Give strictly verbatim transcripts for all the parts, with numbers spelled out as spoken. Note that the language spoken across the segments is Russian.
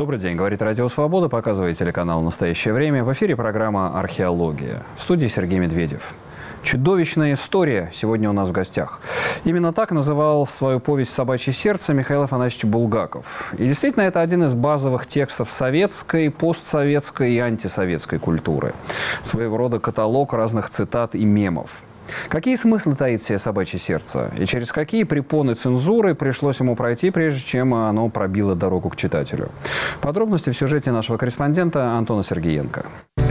Добрый день, говорит Радио Свобода, показывает телеканал «Настоящее время». В эфире программа «Археология». В студии Сергей Медведев. Чудовищная история сегодня у нас в гостях. Именно так называл свою повесть «Собачье сердце» Михаил Афанасьевич Булгаков. И действительно, это один из базовых текстов советской, постсоветской и антисоветской культуры. Своего рода каталог разных цитат и мемов. Какие смыслы таит в себе «Собачье сердце» и через какие препоны цензуры пришлось ему пройти, прежде чем оно пробило дорогу к читателю? Подробности в сюжете нашего корреспондента Антона Сергеенко.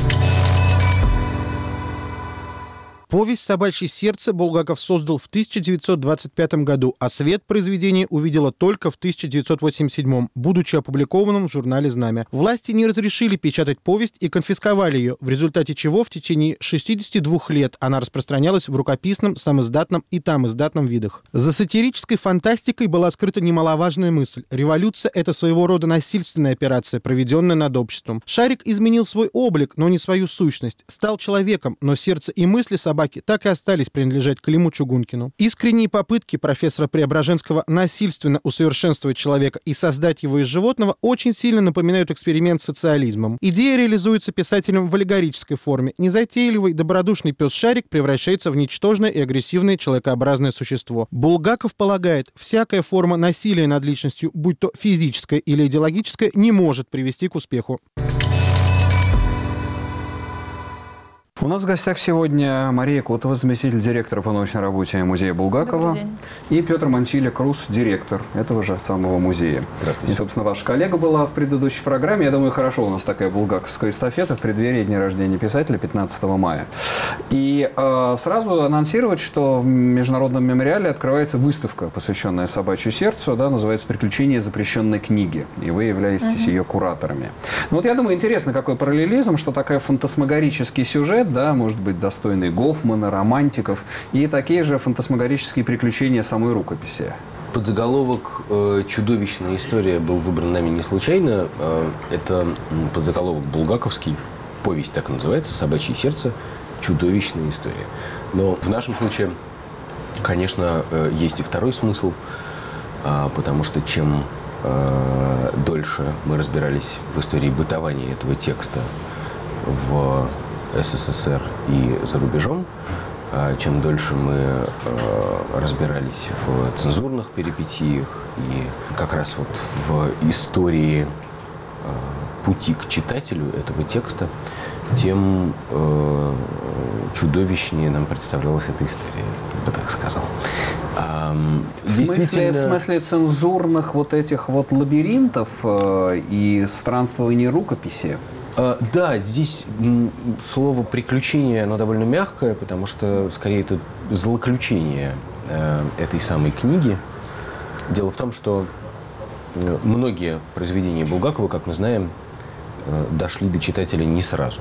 Повесть «Собачье сердце» Булгаков создал в тысяча девятьсот двадцать пятом году, а свет произведения увидела только в тысяча девятьсот восемьдесят седьмом, будучи опубликованным в журнале «Знамя». Власти не разрешили печатать повесть и конфисковали ее, в результате чего в течение шестидесяти двух лет она распространялась в рукописном, самиздатном и тамиздатном видах. За сатирической фантастикой была скрыта немаловажная мысль. Революция — это своего рода насильственная операция, проведенная над обществом. Шарик изменил свой облик, но не свою сущность. Стал человеком, но сердце и мысли собаки так и остались принадлежать Климу Чугункину. Искренние попытки профессора Преображенского насильственно усовершенствовать человека и создать его из животного очень сильно напоминают эксперимент с социализмом. Идея реализуется писателем в аллегорической форме. Незатейливый, добродушный пес Шарик превращается в ничтожное и агрессивное человекообразное существо. Булгаков полагает, всякая форма насилия над личностью, будь то физическая или идеологическая, не может привести к успеху. У нас в гостях сегодня Мария Котова, заместитель директора по научной работе музея Булгакова, и Петр Мансиля-Крус, директор этого же самого музея. Здравствуйте. И, собственно, ваша коллега была в предыдущей программе. Я думаю, хорошо, у нас такая булгаковская эстафета в преддверии дня рождения писателя пятнадцатого мая. И э, сразу анонсировать, что в Международном мемориале открывается выставка, посвященная «Собачью сердцу», да, называется «Приключения запрещенной книги», и вы являетесь угу. ее кураторами. Ну вот я думаю, интересно, какой параллелизм, что такой фантасмагорический сюжет, да, может быть, достойный Гофмана, романтиков, и такие же фантасмагорические приключения самой рукописи. Подзаголовок э, «Чудовищная история» был выбран нами не случайно. Э, это подзаголовок булгаковский, повесть так и называется, «Собачье сердце. Чудовищная история». Но в нашем случае, конечно, э, есть и второй смысл, э, потому что чем э, дольше мы разбирались в истории бытования этого текста в СССР и за рубежом, чем дольше мы разбирались в цензурных перипетиях и как раз вот в истории пути к читателю этого текста, тем чудовищнее нам представлялась эта история, я бы так сказал. В смысле, в смысле цензурных вот этих вот лабиринтов и странствований рукописи? Да, здесь слово «приключение», оно довольно мягкое, потому что, скорее, это злоключение этой самой книги. Дело в том, что многие произведения Булгакова, как мы знаем, дошли до читателя не сразу.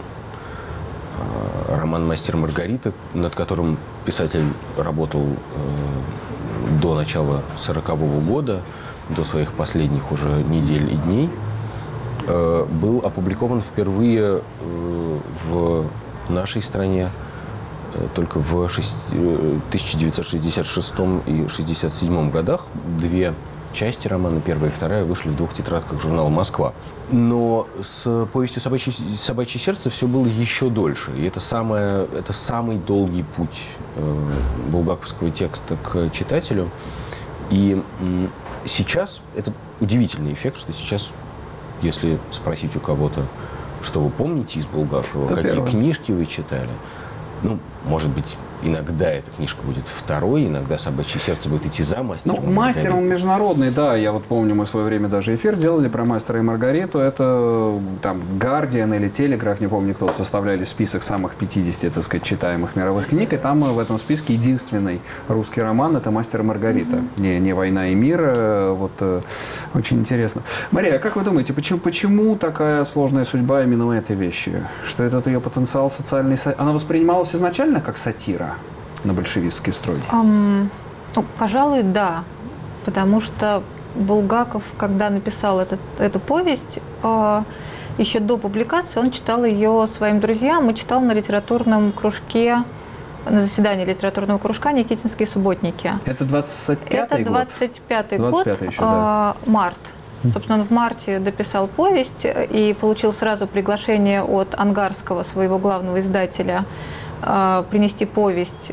Роман «Мастер и Маргарита», над которым писатель работал до начала сорокового года, до своих последних уже недель и дней, был опубликован впервые в нашей стране только в тысяча девятьсот шестьдесят шестом и шестьдесят седьмом годах. Две части романа, первая и вторая, вышли в двух тетрадках журнала «Москва». Но с повестью «Собачье, «Собачье сердце» все было еще дольше. И это, самое, это самый долгий путь булгаковского текста к читателю. И сейчас это удивительный эффект, что сейчас, если спросить у кого-то, что вы помните из Булгакова, это какие первое. Книжки вы читали, ну, может быть, иногда эта книжка будет второй, иногда «Собачье сердце» будет идти за «Мастером». Ну, «Мастер» он международный, да. Я вот помню, мы в свое время даже эфир делали про «Мастера и Маргариту». Это там «Гардиан» или «Телеграф», не помню, кто составляли список самых пятидесяти, так сказать, читаемых мировых книг. И там в этом списке единственный русский роман – это «Мастер и Маргарита». Mm-hmm. Не, не «Война и мир». Вот очень интересно. Мария, а как вы думаете, почему, почему такая сложная судьба именно этой вещи? Что этот ее потенциал социальный... Она воспринималась изначально как сатира на большевистский строй? Um, ну, пожалуй, да. Потому что Булгаков, когда написал этот, эту повесть, э, еще до публикации он читал ее своим друзьям и читал на литературном кружке, на заседании литературного кружка «Никитинские субботники». Это двадцать пятый Это двадцать пятый год, еще, да. э, март. Собственно, он в марте дописал повесть и получил сразу приглашение от Ангарского, своего главного издателя, принести повесть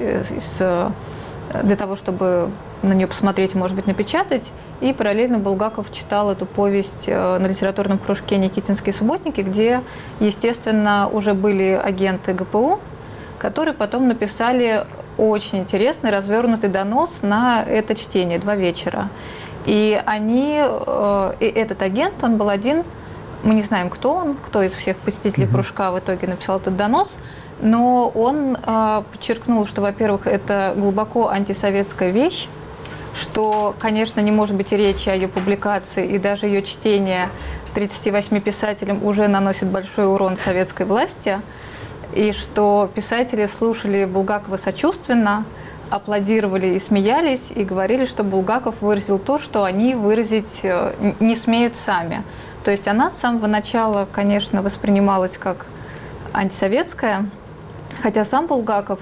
для того, чтобы на нее посмотреть, может быть, напечатать. И параллельно Булгаков читал эту повесть на литературном кружке «Никитинские субботники», где, естественно, уже были агенты ГПУ, которые потом написали очень интересный, развернутый донос на это чтение, два вечера. И они, и этот агент, он был один, мы не знаем, кто он, кто из всех посетителей mm-hmm. кружка в итоге написал этот донос, но он подчеркнул, что, во-первых, это глубоко антисоветская вещь, что, конечно, не может быть и речи о ее публикации, и даже ее чтение тридцати восьми писателям уже наносит большой урон советской власти, и что писатели слушали Булгакова сочувственно, аплодировали и смеялись, и говорили, что Булгаков выразил то, что они выразить не смеют сами. То есть она с самого начала, конечно, воспринималась как антисоветская, хотя сам Булгаков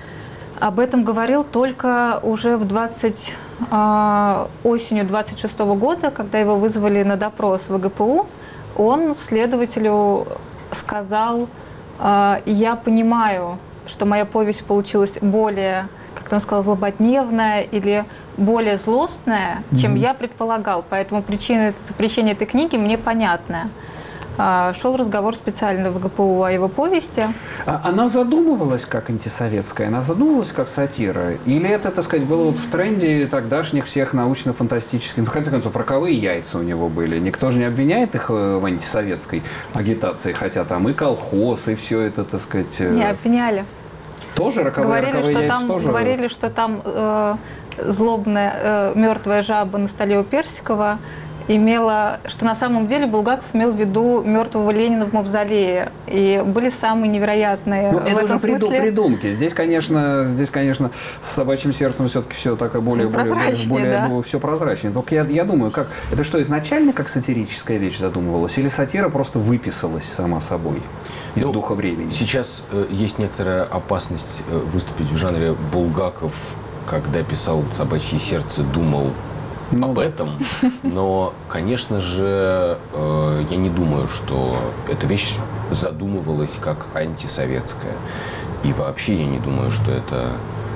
об этом говорил только уже в двадцать, э, осенью двадцать шестого года, когда его вызвали на допрос в ГПУ, он следователю сказал: э, «Я понимаю, что моя повесть получилась более, как он сказал, злободневная или более злостная, mm-hmm. чем я предполагал, поэтому причина запрещения этой книги мне понятна». Шел разговор специально в ГПУ о его повести. А она задумывалась как антисоветская, она задумывалась как сатира? Или это, так сказать, было вот в тренде тогдашних всех научно-фантастических... Ну, в конце концов, роковые яйца у него были. Никто же не обвиняет их в антисоветской агитации, хотя там и колхоз, и все это, так сказать... Не обвиняли. Тоже роковые, говорили, роковые что яйца там, тоже? Говорили, что там э, злобная э, мертвая жаба на столе у Персикова имела, что на самом деле Булгаков имел в виду мертвого Ленина в мавзолее. И были самые невероятные ну, в это этом уже приду, смысле. придумки. Здесь, конечно, здесь, конечно, с собачьим сердцем все-таки все такое более, прозрачнее, более, да? более все прозрачнее. Только я, я думаю, как это что, изначально как сатирическая вещь задумывалась, или сатира просто выписалась сама собой из ну, духа времени? Сейчас э, есть некоторая опасность э, выступить в жанре Булгаков, когда писал «Собачье сердце», думал ну, об да. этом. Но, конечно же, э, я не думаю, что эта вещь задумывалась как антисоветская. И вообще я не думаю, что это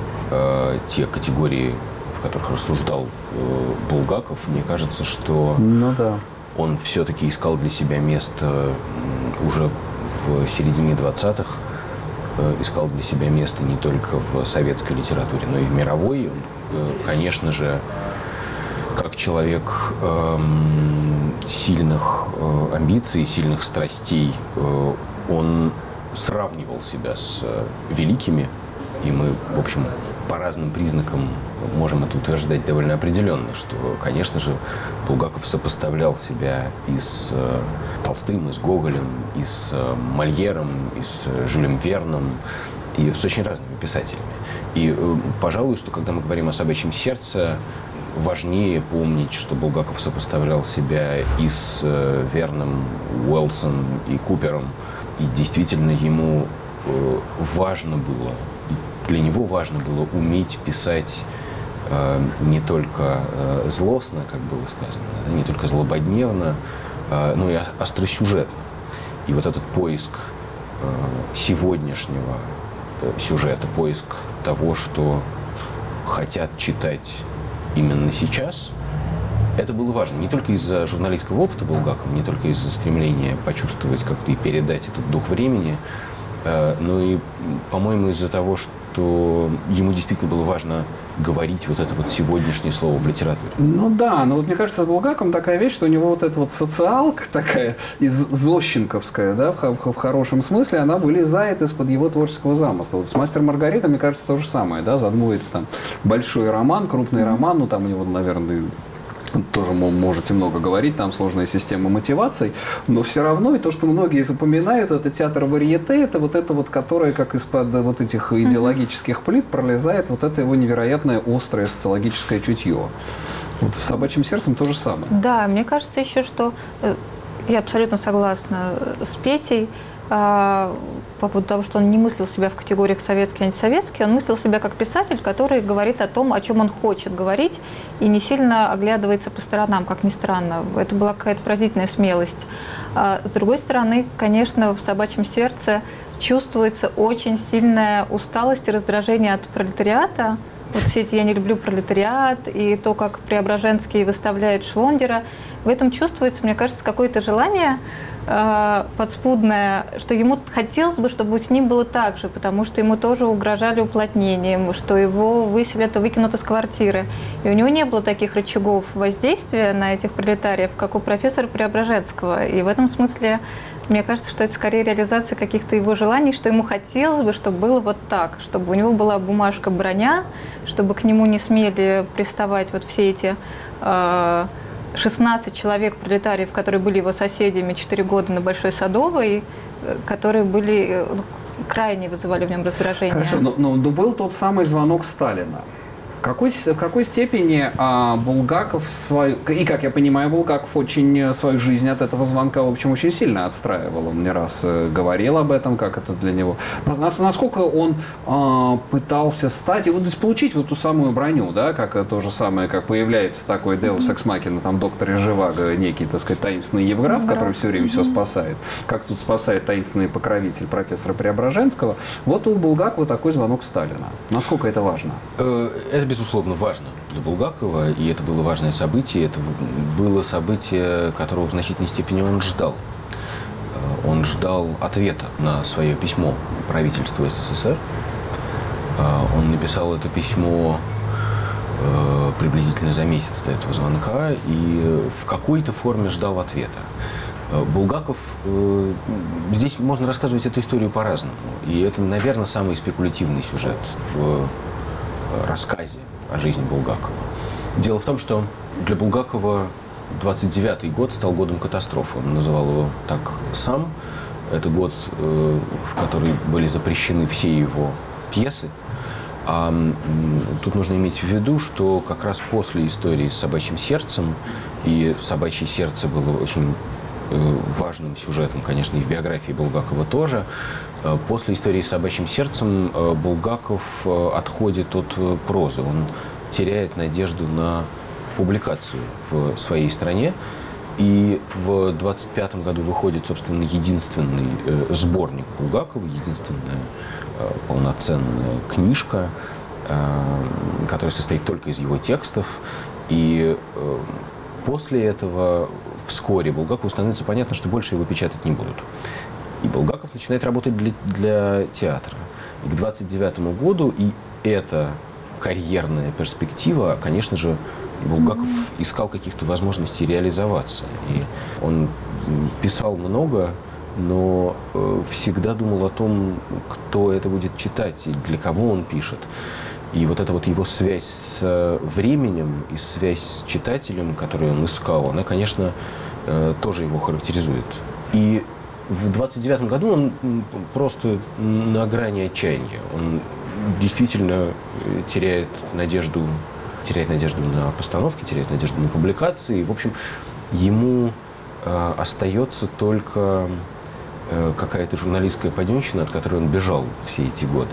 э, те категории, в которых рассуждал э, Булгаков. Мне кажется, что ну, да. он все-таки искал для себя место уже в середине двадцатых. Э, искал для себя место не только в советской литературе, но и в мировой. Он, э, конечно же, как человек э, сильных э, амбиций, сильных страстей, э, он сравнивал себя с э, великими, и мы, в общем, по разным признакам можем это утверждать довольно определенно, что, конечно же, Булгаков сопоставлял себя и с э, Толстым, и с Гоголем, и с э, Мольером, и с э, Жюлем Верном, и с очень разными писателями. И, э, пожалуй, что когда мы говорим о «Собачьем сердце», важнее помнить, что Булгаков сопоставлял себя и с э, Верном, Уэллсом и Купером. И действительно ему э, важно было, для него важно было уметь писать э, не только э, злостно, как было сказано, да, не только злободневно, э, но и остросюжетно. И вот этот поиск э, сегодняшнего э, сюжета, поиск того, что хотят читать именно сейчас, это было важно. Не только из-за журналистского опыта Булгакова, не только из-за стремления почувствовать как-то и передать этот дух времени, но и, по-моему, из-за того, что ему действительно было важно говорить вот это вот сегодняшнее слово в литературе. Ну да, но вот мне кажется, с Булгаковым такая вещь, что у него вот эта вот социалка такая, из зощенковская, да, в, в, в хорошем смысле, она вылезает из-под его творческого замысла. Вот с «Мастером и Маргаритой», мне кажется, то же самое, да, задумывается там большой роман, крупный роман, ну там у него, наверное, тоже можете много говорить, там сложная система мотиваций, но все равно и то, что многие запоминают, это театр варьете, это вот это вот, которое как из-под вот этих идеологических плит пролезает вот это его невероятное острое социологическое чутье. Вот с «Собачьим сердцем» то же самое. Да, мне кажется еще, что я абсолютно согласна с Петей. по поводу того, что он не мыслил себя в категориях советский и антисоветский, он мыслил себя как писатель, который говорит о том, о чем он хочет говорить, и не сильно оглядывается по сторонам, как ни странно. Это была какая-то поразительная смелость. А с другой стороны, конечно, в «Собачьем сердце» чувствуется очень сильная усталость и раздражение от пролетариата. Вот все эти «я не люблю пролетариат» и то, как Преображенский выставляет Швондера. В этом чувствуется, мне кажется, какое-то желание э, подспудное, что ему хотелось бы, чтобы с ним было так же, потому что ему тоже угрожали уплотнением, что его выселят и выкинут из квартиры. И у него не было таких рычагов воздействия на этих пролетариев, как у профессора Преображенского. И в этом смысле мне кажется, что это скорее реализация каких-то его желаний, что ему хотелось бы, чтобы было вот так, чтобы у него была бумажка броня, чтобы к нему не смели приставать вот все эти э, шестнадцать человек пролетариев, которые были его соседями четыре года на Большой Садовой, которые были крайне вызывали в нем раздражение. Хорошо, но, но был тот самый звонок Сталина. В какой, в какой степени а, Булгаков свою, и, как я понимаю, Булгаков очень свою жизнь от этого звонка, в общем, очень сильно отстраивал. Он не раз говорил об этом, как это для него. Насколько он а, пытался стать, и вот получить вот ту самую броню, да, как то же самое, как появляется такой Deus Ex Machina, там доктор Живаго, некий, так сказать, таинственный Евграф, да, который все время все спасает, как тут спасает таинственный покровитель профессора Преображенского. Вот у Булгакова такой звонок Сталина. Насколько это важно? Это безусловно, важно для Булгакова, и это было важное событие. Это было событие, которого в значительной степени он ждал. Он ждал ответа на свое письмо правительству СССР. Он написал это письмо приблизительно за месяц до этого звонка и в какой-то форме ждал ответа. Булгаков, здесь можно рассказывать эту историю по-разному. И это, наверное, самый спекулятивный сюжет в рассказе о жизни Булгакова. Дело в том, что для Булгакова двадцать девятый год стал годом катастрофы. Он называл его так сам. Это год, в который были запрещены все его пьесы. А тут нужно иметь в виду, что как раз после истории с «Собачьим сердцем», и «Собачье сердце» было очень важным сюжетом, конечно, и в биографии Булгакова тоже. После истории с «Собачьим сердцем» Булгаков отходит от прозы. Он теряет надежду на публикацию в своей стране. И в двадцать пятом году выходит, собственно, единственный сборник Булгакова, единственная полноценная книжка, которая состоит только из его текстов. И после этого вскоре Булгакову становится понятно, что больше его печатать не будут. И Булгаков начинает работать для, для театра. И к двадцать девятому году и эта карьерная перспектива, конечно же, Булгаков искал каких-то возможностей реализоваться. И он писал много, но всегда думал о том, кто это будет читать и для кого он пишет. И вот эта вот его связь с временем и связь с читателем, которую он искал, она, конечно, тоже его характеризует. И в двадцать девятом году он просто на грани отчаяния. Он действительно теряет надежду, теряет надежду на постановки, теряет надежду на публикации. В общем, ему э, остается только э, какая-то журналистская паденщина, от которой он бежал все эти годы.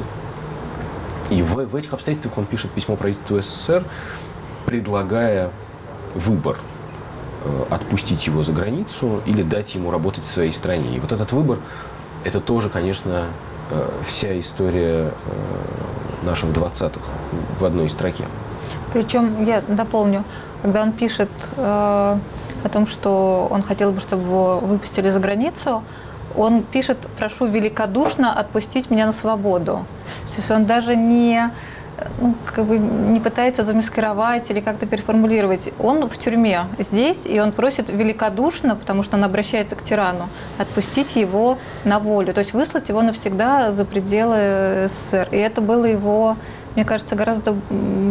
И в, в этих обстоятельствах он пишет письмо правительству СССР, предлагая выбор: э, отпустить его за границу или дать ему работать в своей стране. И вот этот выбор, это тоже, конечно, э, вся история э, наших двадцатых в одной строке. Причем, я дополню, когда он пишет э, о том, что он хотел бы, чтобы его выпустили за границу, он пишет: «Прошу великодушно отпустить меня на свободу». То есть он даже не, ну, как бы не пытается замаскировать или как-то переформулировать. Он в тюрьме здесь, и он просит великодушно, потому что он обращается к тирану, отпустить его на волю, то есть выслать его навсегда за пределы СССР. И это было его, мне кажется, гораздо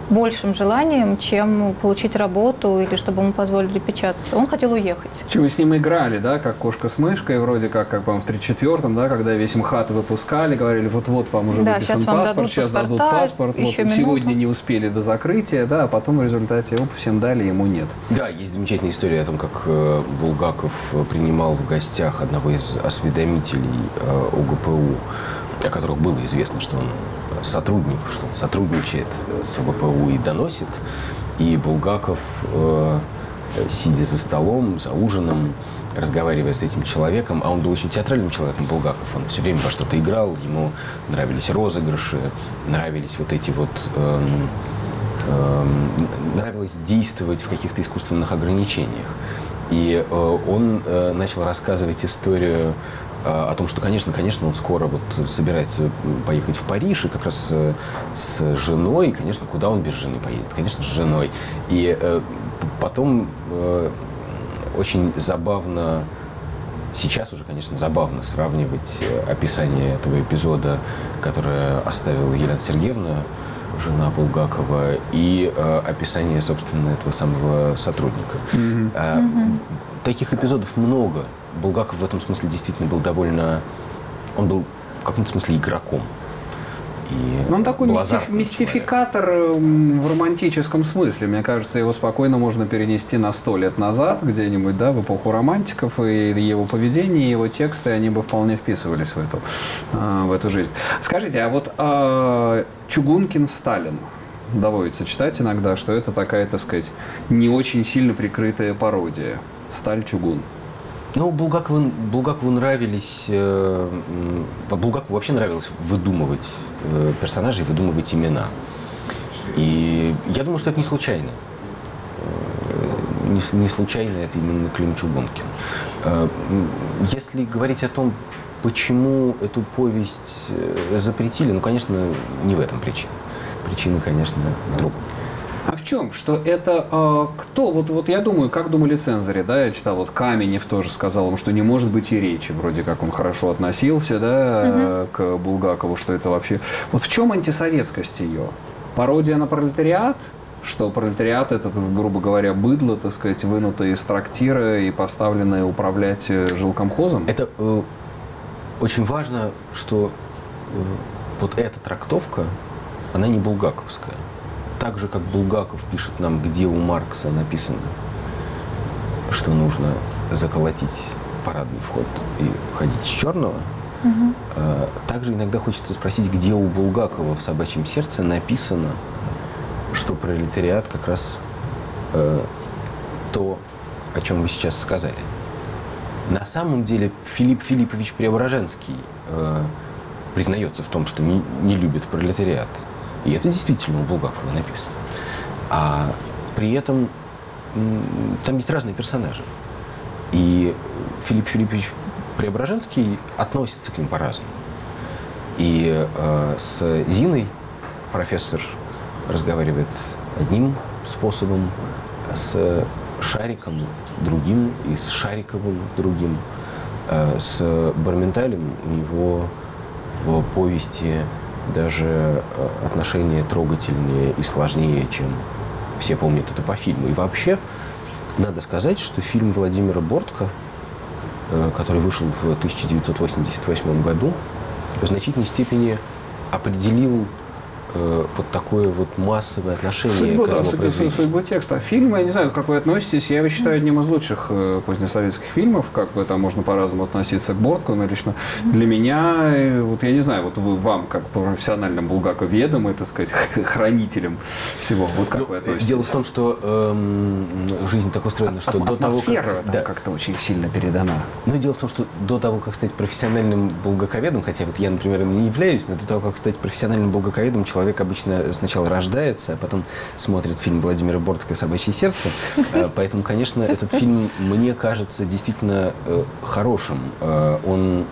большим желанием, чем получить работу или чтобы ему позволили печататься. Он хотел уехать. Чем вы с ним играли, да, как кошка с мышкой, вроде как, как по-моему, в тридцать четвёртом, да, когда весь МХАТ выпускали, говорили, вот-вот вам уже да, выписан сейчас вам паспорт, дадут сейчас паспорта, дадут паспорт, вот, сегодня не успели до закрытия, да, а потом в результате оп, всем дали, ему нет. Да, есть замечательная история о том, как Булгаков принимал в гостях одного из осведомителей ОГПУ, о которых было известно, что он сотрудник, что он сотрудничает с ОГПУ и доносит. И Булгаков, э, сидя за столом, за ужином, разговаривая с этим человеком, а он был очень театральным человеком, Булгаков, он все время во что-то играл, ему нравились розыгрыши, нравились вот эти вот... Э, э, нравилось действовать в каких-то искусственных ограничениях. И э, он э, начал рассказывать историю о том, что, конечно, конечно, он скоро вот собирается поехать в Париж, и как раз с женой, конечно, куда он без жены поедет? Конечно, с женой. И э, потом э, очень забавно, сейчас уже, конечно, забавно сравнивать описание этого эпизода, которое оставила Елена Сергеевна, жена Булгакова, и э, описание, собственно, этого самого сотрудника. Mm-hmm. Э, mm-hmm. Таких эпизодов много. Булгаков в этом смысле действительно был довольно... Он был в каком-то смысле игроком. И он такой мистиф... мистификатор в романтическом смысле. Мне кажется, его спокойно можно перенести на сто лет назад, где-нибудь, да, в эпоху романтиков, и его поведение, и его тексты, они бы вполне вписывались в эту, в эту жизнь. Скажите, а вот а, Чугункин Сталин, доводится читать иногда, что это такая, так сказать, не очень сильно прикрытая пародия. Сталь-чугун. Ну, Булгакову, Булгакову нравились... Э, Булгакову вообще нравилось выдумывать э, персонажей, выдумывать имена. И я думаю, что это не случайно. Э, не, не случайно это именно Клим Чугункин. Э, если говорить о том, почему эту повесть э, запретили, ну, конечно, не в этом причина. Причина, конечно, в другом. А в чем? Что это э, кто? Вот, вот я думаю, как думали цензоры, да, я читал, вот Каменев тоже сказал ему, что не может быть и речи, вроде как он хорошо относился, да, угу. к Булгакову, что это вообще... Вот в чем антисоветскость ее? Пародия на пролетариат? Что пролетариат это, грубо говоря, быдло, так сказать, вынутое из трактира и поставленное управлять жилкомхозом? Это э, очень важно, что э, вот эта трактовка, она не булгаковская. Так же, как Булгаков пишет нам, где у Маркса написано, что нужно заколотить парадный вход и ходить с черного, угу. э, также иногда хочется спросить, где у Булгакова в «Собачьем сердце» написано, что пролетариат как раз э, то, о чем вы сейчас сказали. На самом деле Филипп Филиппович Преображенский э, признается в том, что не, не любит пролетариат. И это действительно у Булгакова написано. А при этом там есть разные персонажи. И Филипп Филиппович Преображенский относится к ним по-разному. И э, с Зиной профессор разговаривает одним способом, с Шариком другим, и с Шариковым другим. Э, с Барменталем у него в повести даже отношения трогательнее и сложнее, чем все помнят это по фильму. И вообще, надо сказать, что фильм Владимира Бортко, который вышел в тысяча девятьсот восемьдесят восьмом году, в значительной степени определил э, вот такое вот массовое отношение судьбу, к этому да, произведению. Судьбу текста. Фильм, я не знаю, как вы относитесь, я его считаю одним из лучших э, позднесоветских фильмов, как бы там можно по-разному относиться к Бортко, но лично для меня, э, вот я не знаю, вот вы, вам, как профессиональным булгаковедом, так сказать, хранителем всего, вот как ну, вы относитесь? Дело в том, что э, жизнь так устроена, что а, до того, как... да, как-то очень сильно передана. Но дело в том, что до того, как стать профессиональным булгаковедом, хотя вот я, например, им не являюсь, но до того, как стать профессиональным булгаковедом, человек обычно сначала рождается, а потом смотрит фильм Владимира Бортко «Собачье сердце». Поэтому, конечно, этот фильм, мне кажется, действительно хорошим. Он...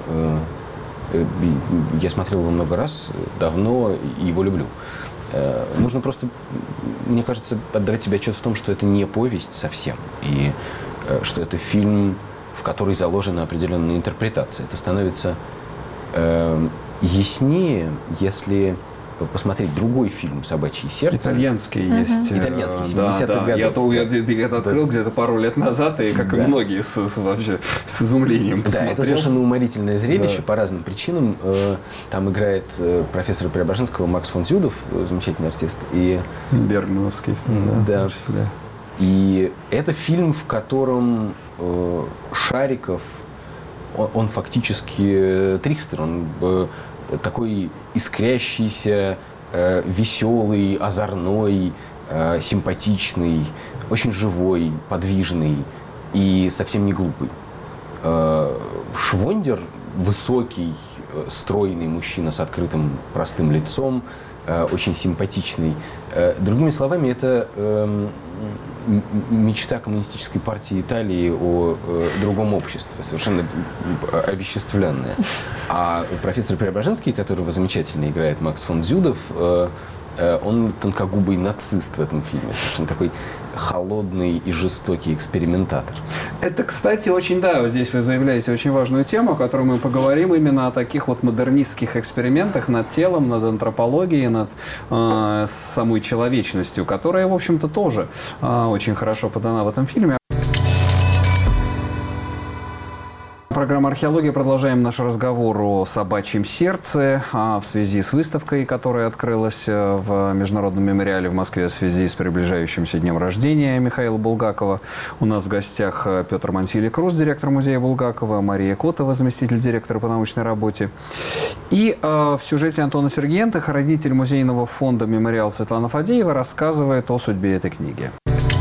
Я смотрел его много раз, давно, и его люблю. Нужно просто, мне кажется, отдавать себе отчет в том, что это не повесть совсем, и что это фильм, в который заложена определенная интерпретация. Это становится э, яснее, если посмотреть другой фильм «Собачье сердце». Итальянский uh-huh. есть. Итальянский, семидесятых да, да. годов. Я, я, я это открыл да. где-то пару лет назад, и, как да. и многие, с, с, вообще с изумлением посмотрел. Да, это совершенно уморительное зрелище да. по разным причинам. Там играет профессор Преображенского Макс фон Зюдов, замечательный артист. И... Бергмановский, да, да. в том числе. И это фильм, в котором э, Шариков, он, он фактически трикстер, он э, такой искрящийся, э, веселый, озорной, э, симпатичный, очень живой, подвижный и совсем не глупый. Э, Швондер высокий, стройный мужчина с открытым простым лицом, э, очень симпатичный. Э, другими словами, это э, мечта коммунистической партии Италии о э, другом обществе, совершенно овеществленная. А профессор Преображенский, которого замечательно играет Макс фон Зюдов, э, э, он тонкогубый нацист в этом фильме, совершенно такой холодный и жестокий экспериментатор. Это, кстати, очень, да, вот здесь вы заявляете очень важную тему, о которой мы поговорим, именно о таких вот модернистских экспериментах над телом, над антропологией, над э, самой человечностью, которая, в общем-то, тоже э, очень хорошо подана в этом фильме. Программа «Археология». Продолжаем наш разговор о собачьем сердце в связи с выставкой, которая открылась в Международном мемориале в Москве в связи с приближающимся днем рождения Михаила Булгакова. У нас в гостях Петр Мантили-Крус, директор музея Булгакова, Мария Котова, заместитель директора по научной работе. И э, в сюжете Антона Сергиенко хранитель музейного фонда «Мемориал» Светлана Фадеева рассказывает о судьбе этой книги.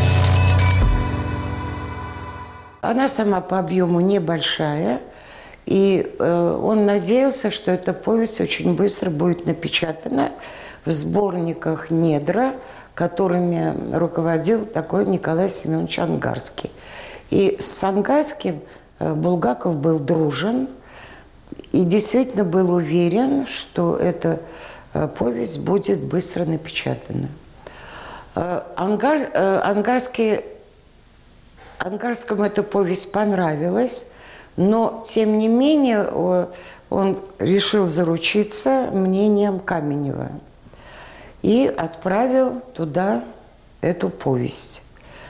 Она сама по объему небольшая, и э, он надеялся, что эта повесть очень быстро будет напечатана в сборниках «Недра», которыми руководил такой Николай Семенович Ангарский. И с Ангарским э, Булгаков был дружен и действительно был уверен, что эта э, повесть будет быстро напечатана. Э, Ангар, э, Ангарский Ангарскому эта повесть понравилась, но, тем не менее, он решил заручиться мнением Каменева и отправил туда эту повесть.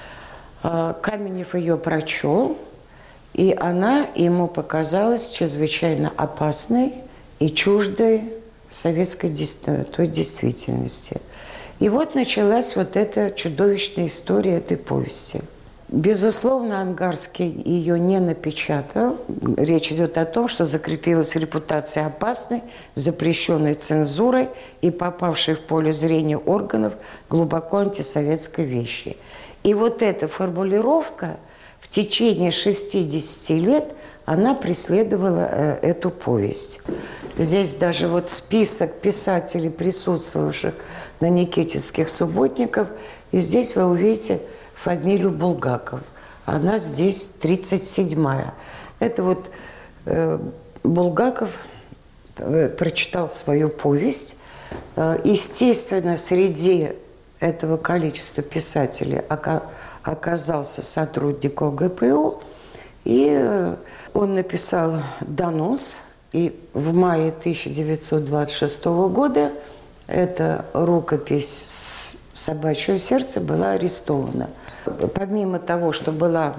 Каменев ее прочел, и она ему показалась чрезвычайно опасной и чуждой советской той действительности. И вот началась вот эта чудовищная история этой повести. Безусловно, Ангарский ее не напечатал. Речь идет о том, что закрепилась репутация опасной, запрещенной цензурой и попавшей в поле зрения органов глубоко антисоветской вещи. И вот эта формулировка в течение шестидесяти лет она преследовала э, эту повесть. Здесь даже вот список писателей, присутствовавших на никитинских субботниках, и здесь вы увидите фамилию Булгаков. Она здесь тридцать седьмая. Это вот э, Булгаков э, прочитал свою повесть. Э, естественно, среди этого количества писателей ока оказался сотрудник ОГПУ. И э, он написал донос. И в мае тысяча девятьсот двадцать шестого года эта рукопись «Собачье сердце» была арестована. Помимо того, что была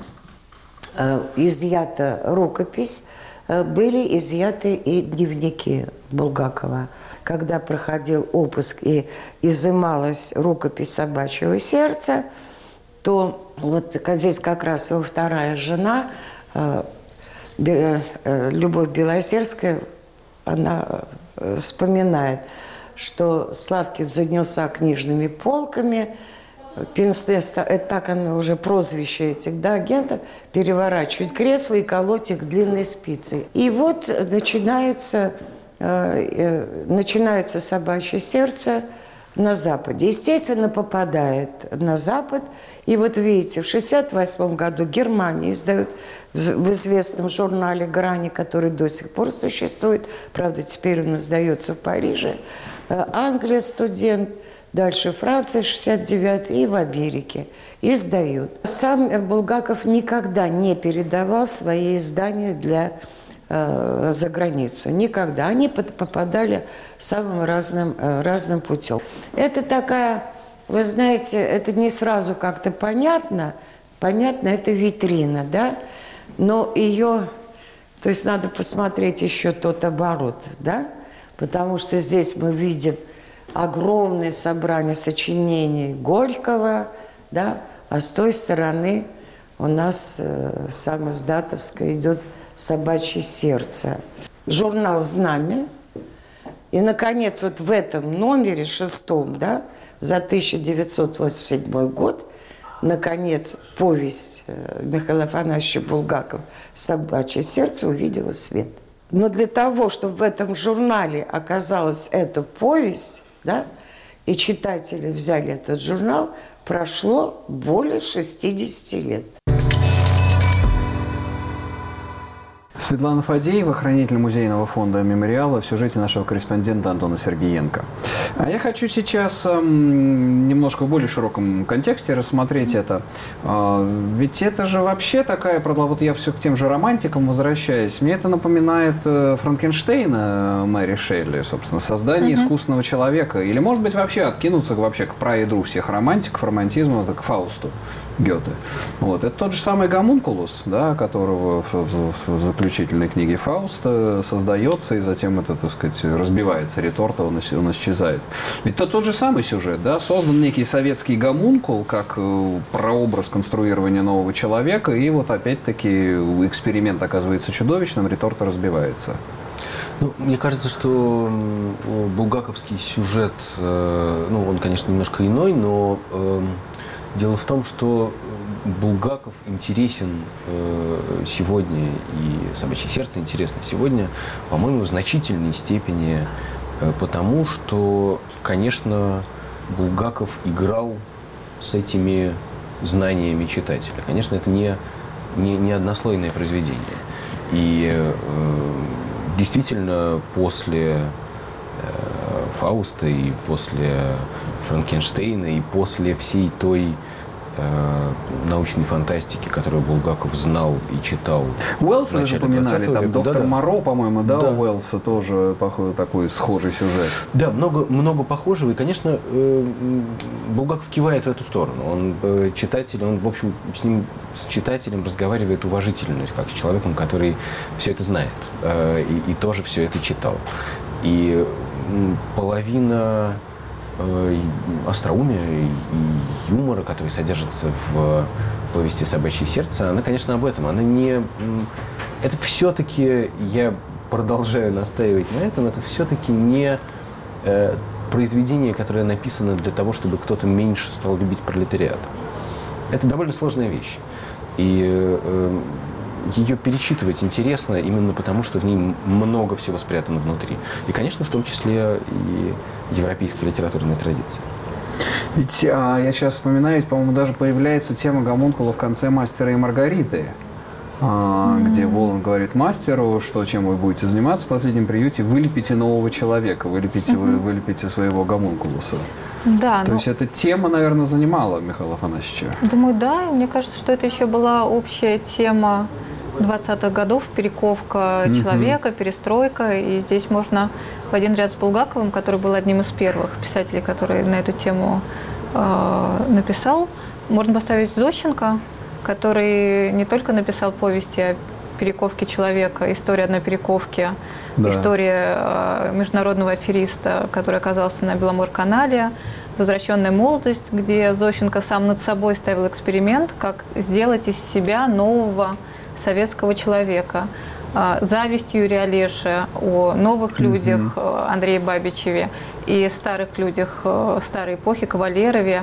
э, изъята рукопись, э, были изъяты и дневники Булгакова. Когда проходил обыск и изымалась рукопись «Собачьего сердца», то вот здесь как раз его вторая жена, э, Бе, э, Любовь Белосерская, она э, вспоминает, что Славкин занялся книжными полками, Пенсне, так оно уже прозвище этих да, агентов, переворачивать кресло и колоть их длинной спицей. И вот начинается, э, э, начинается «Собачье сердце» на Западе. Естественно, попадает на Запад. И вот видите, в шестьдесят восьмом году Германия издает в известном журнале «Грани», который до сих пор существует, правда, теперь он издается в Париже, Англия «Студент», дальше Франция шестьдесят девятый и в Америке издают. Сам Булгаков никогда не передавал свои издания для э, за границу. Никогда. Они попадали самым разным, э, разным путем. Это такая, вы знаете, это не сразу как-то понятно. Понятно, это витрина, да? Но ее, то есть надо посмотреть еще тот оборот, да? Потому что здесь мы видим огромное собрание сочинений Горького, да? А с той стороны у нас э, самоиздатовское идет «Собачье сердце». Журнал «Знамя». И, наконец, вот в этом номере шестом, да, за тысяча девятьсот восемьдесят седьмой год, наконец, повесть Михаила Афанасьевича Булгакова «Собачье сердце» увидела свет. Но для того, чтобы в этом журнале оказалась эта повесть, да, и читатели взяли этот журнал, прошло более шестидесяти лет. Светлана Фадеева, хранитель музейного фонда «Мемориала», в сюжете нашего корреспондента Антона Сергеенко. А я хочу сейчас эм, немножко в более широком контексте рассмотреть это. Э, ведь это же вообще такая, вот я все к тем же романтикам возвращаюсь, мне это напоминает э, Франкенштейна Мэри Шелли, собственно, создание mm-hmm. искусственного человека. Или, может быть, вообще откинуться вообще к праедру всех романтиков, романтизма, это к Фаусту Гёте. Вот. Это тот же самый гомункулус, да, которого в, в, в заключительной книге Фауста создается, и затем это, так сказать, разбивается, реторта, он, он исчезает. Ведь это тот же самый сюжет, да, создан некий советский гомункул, как прообраз конструирования нового человека, и вот опять-таки эксперимент оказывается чудовищным, реторта разбивается. Ну, мне кажется, что булгаковский сюжет, ну, он, конечно, немножко иной, но дело в том, что Булгаков интересен сегодня, и «Собачье сердце» интересно сегодня, по-моему, в значительной степени потому, что, конечно, Булгаков играл с этими знаниями читателя. Конечно, это не, не, не однослойное произведение. И э, действительно, после э, Фауста и после Франкенштейна и после всей той э, научной фантастики, которую Булгаков знал и читал. Уэллса же упоминали, там века. доктор Да, да. Моро, по-моему, да, Да. у Уэллса тоже похоже, такой схожий сюжет. Да, много, много похожего. И, конечно, э, Булгаков кивает в эту сторону. Он э, читатель, он, в общем, с ним, с читателем разговаривает уважительно, как с человеком, который все это знает э, и, и тоже все это читал. И м, половина э, остроумия и юмора, который содержится в повести «Собачье сердце», она, конечно, об этом. Она не... м, Это все-таки, я продолжаю настаивать на этом, это все-таки не э, произведение, которое написано для того, чтобы кто-то меньше стал любить пролетариат. Это довольно сложная вещь. И э, ее перечитывать интересно именно потому, что в ней много всего спрятано внутри. И, конечно, в том числе и европейская литературная традиция. Ведь а, я сейчас вспоминаю, ведь, по-моему, даже появляется тема гомункула в конце «Мастера и Маргариты», а, mm-hmm. где Воланд говорит мастеру, что чем вы будете заниматься в последнем приюте, вылепите нового человека, вылепите, mm-hmm. вы, вылепите своего гомункулуса. Да, То ну, есть эта тема, наверное, занимала Михаила Афанасьевича. думаю, да. И мне кажется, что это еще была общая тема двадцатых годов, перековка Мгм. человека, перестройка. И здесь можно в один ряд с Булгаковым, который был одним из первых писателей, который на эту тему э, написал, можно поставить Зощенко, который не только написал повести о перековке человека, история одной перековки, Да. история э, международного афериста, который оказался на Беломор-канале, «Возвращенная молодость», где Зощенко сам над собой ставил эксперимент, как сделать из себя нового советского человека. Э, «Зависть» Юрия Олеши, о новых людях э, Андрее Бабичеве и старых людях э, старой эпохи Кавалерове.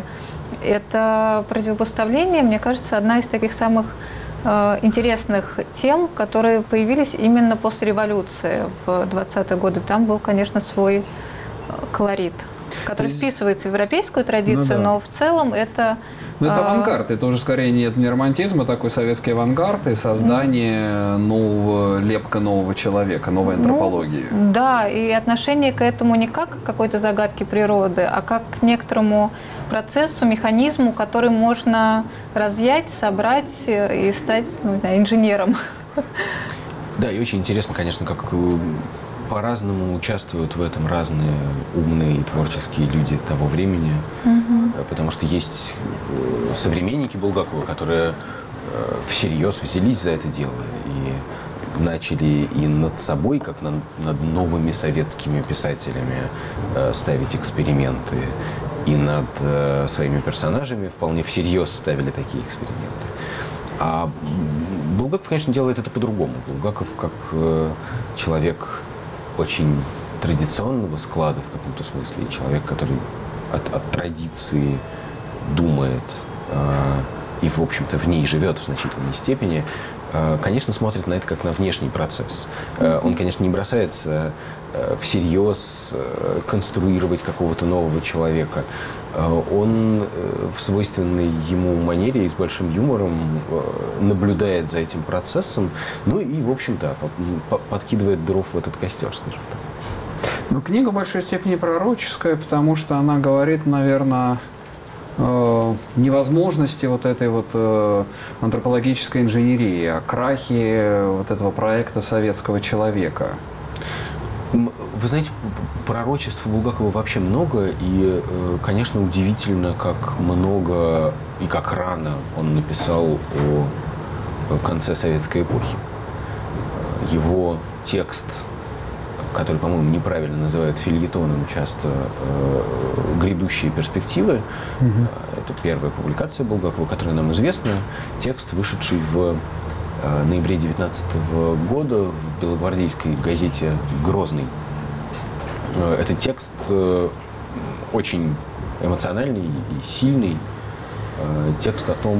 Это противопоставление, мне кажется, одна из таких самых э, интересных тем, которые появились именно после революции в двадцатые годы. Там был, конечно, свой э, колорит, который есть... вписывается в европейскую традицию, Ну да. но в целом это... Ну, это э, авангард, это уже скорее не, не романтизм, а такой советский авангард и создание нового, лепка нового человека, новой антропологии. Ну, да, и отношение к этому не как к какой-то загадке природы, а как к некоторому процессу, механизму, который можно разъять, собрать и стать, ну, не знаю, инженером. Да, и очень интересно, конечно, как по-разному участвуют в этом разные умные и творческие люди того времени. Mm-hmm. Потому что есть современники Булгакова, которые всерьез взялись за это дело и начали и над собой, как над, над новыми советскими писателями, ставить эксперименты, и над своими персонажами вполне всерьез ставили такие эксперименты. А Булгаков, конечно, делает это по-другому. Булгаков, как э, человек очень традиционного склада в каком-то смысле, человек, который от, от традиции думает э, и, в общем-то, в ней живет в значительной степени, э, конечно, смотрит на это как на внешний процесс. Э, он, конечно, не бросается э, всерьез э, конструировать какого-то нового человека. Он в свойственной ему манере и с большим юмором наблюдает за этим процессом, ну и, в общем-то, подкидывает дров в этот костер, скажем так. Ну, книга в большой степени пророческая, потому что она говорит, наверное, о невозможности вот этой вот антропологической инженерии, о крахе вот этого проекта советского человека. Вы знаете, пророчеств у Булгакова вообще много, и, конечно, удивительно, как много и как рано он написал о конце советской эпохи. Его текст, который, по-моему, неправильно называют фельетоном часто, «Грядущие перспективы», угу. Это первая публикация Булгакова, которая нам известна, текст, вышедший в ноябре девятнадцатого года в белогвардейской газете «Грозный». Этот текст очень эмоциональный и сильный. Текст о том,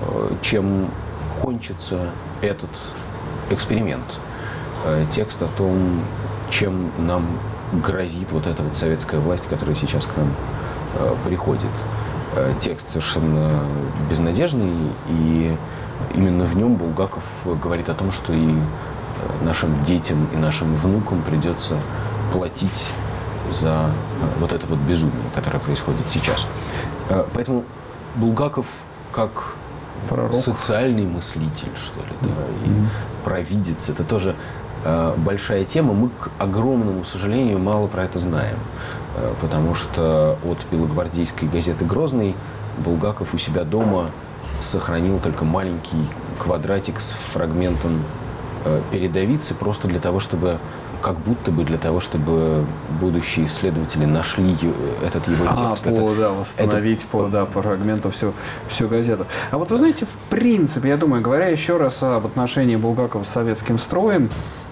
чем кончится этот эксперимент. Текст о том, чем нам грозит вот эта вот советская власть, которая сейчас к нам приходит. Текст совершенно безнадежный, и именно в нем Булгаков говорит о том, что и нашим детям, и нашим внукам придется платить за вот это вот безумие, которое происходит сейчас. Поэтому Булгаков как пророк, социальный мыслитель, что ли, да, и mm-hmm. провидец, это тоже большая тема. Мы, к огромному сожалению, мало про это знаем, потому что от белогвардейской газеты «Грозный» Булгаков у себя дома сохранил только маленький квадратик с фрагментом передовицы, просто для того, чтобы, как будто бы для того, чтобы будущие исследователи нашли этот его текст. А, это, по, да, восстановить это... по, да, по фрагменту всю, всю газету. А вот вы знаете, в принципе, я думаю, говоря еще раз об отношении Булгакова с советским строем,